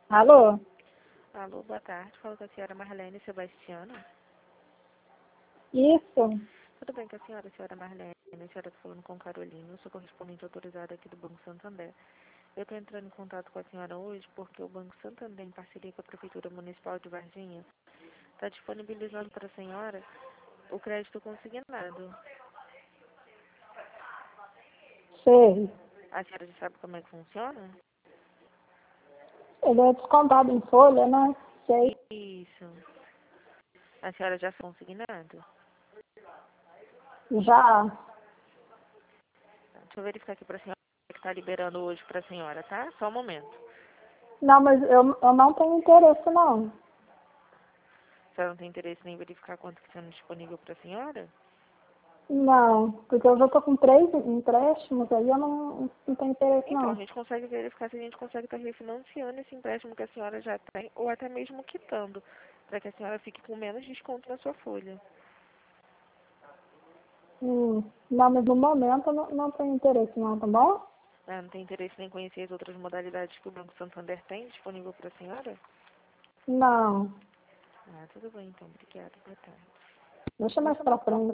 Alô? Alô, boa tarde. Fala com a senhora Marlene Sebastiana. Isso? Tudo bem com a senhora Marlene? A senhora está falando com Carolina. Eu sou correspondente autorizada aqui do Banco Santander. Eu estou entrando em contato com a senhora hoje porque o Banco Santander, em parceria com a Prefeitura Municipal de Varginha, está disponibilizando para a senhora o crédito consignado. Sei. A senhora já sabe como é que funciona? Ele é descontado em folha, né? Sei. Isso. A senhora já foi consignado? Já. Deixa eu verificar aqui para a senhora que está liberando hoje para a senhora, tá? Só um momento. Não, mas eu não tenho interesse, não. A senhora não tem interesse em verificar quanto que está disponível para a senhora? Não, porque eu já tô com 3 empréstimos, aí eu não tenho interesse, Então, a não. gente consegue verificar se a gente consegue estar refinanciando esse empréstimo que a senhora já tem, ou até mesmo quitando, para que a senhora fique com menos desconto na sua folha. Não, mas no momento eu não tenho interesse, não, tá bom? Não tem interesse em conhecer as outras modalidades que o Banco Santander tem disponível para a senhora? Não. Ah, tudo bem então. Obrigada. Boa tarde. Deixa mais pra frente.